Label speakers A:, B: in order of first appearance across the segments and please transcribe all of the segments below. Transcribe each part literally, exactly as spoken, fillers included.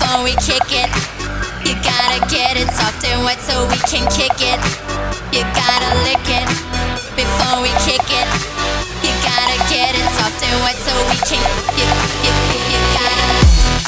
A: before we kick it. You gotta get it soft and wet so we can kick it. You gotta lick it before we kick it. You gotta get it soft and wet so we can. You, you, you gotta.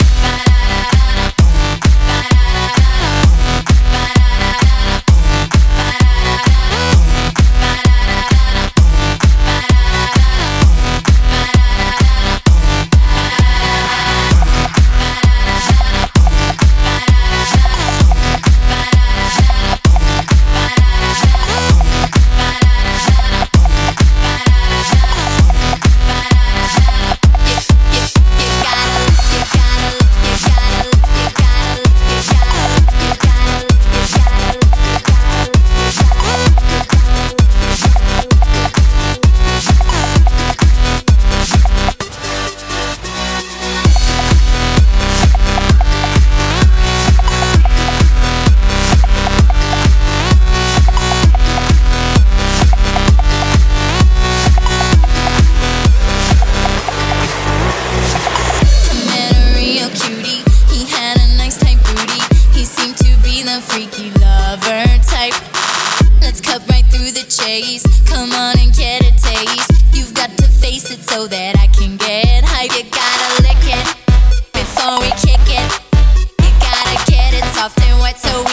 A: Freaky lover type. Let's cut right through the chase. Come on and get a taste. You've got to face it so that I can get hype. You gotta lick it before we kick it. You gotta get it soft and wet so